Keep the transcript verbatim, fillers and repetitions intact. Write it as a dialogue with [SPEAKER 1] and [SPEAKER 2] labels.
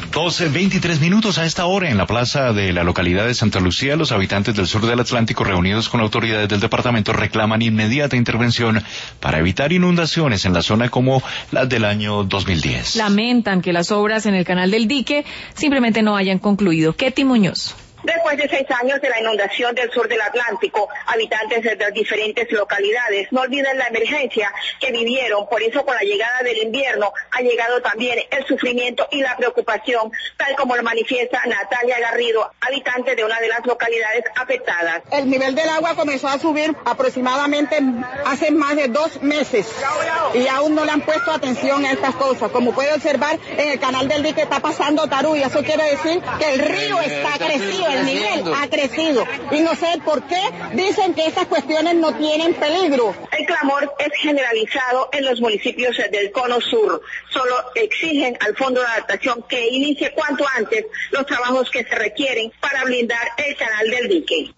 [SPEAKER 1] doce, veintitrés minutos a esta hora en la plaza de la localidad de Santa Lucía. Los habitantes del sur del Atlántico, reunidos con autoridades del departamento, reclaman inmediata intervención para evitar inundaciones en la zona como las del año dos mil diez.
[SPEAKER 2] Lamentan que las obras en el canal del dique simplemente no hayan concluido. Ketty Muñoz.
[SPEAKER 3] Después de seis años de la inundación del sur del Atlántico, habitantes de las diferentes localidades no olvidan la emergencia que vivieron. Por eso, con la llegada del invierno, ha llegado también el sufrimiento y la preocupación, tal como lo manifiesta Natalia Garrido, habitante de una de las localidades afectadas.
[SPEAKER 4] El nivel del agua comenzó a subir aproximadamente hace más de dos meses y aún no le han puesto atención a estas cosas. Como puede observar, en el canal del dique está pasando Tarú, y eso quiere decir que el río está crecido. El nivel ha crecido y no sé por qué dicen que estas cuestiones no tienen peligro.
[SPEAKER 3] El clamor es generalizado en los municipios del Cono Sur. Solo exigen al Fondo de Adaptación que inicie cuanto antes los trabajos que se requieren para blindar el canal del dique.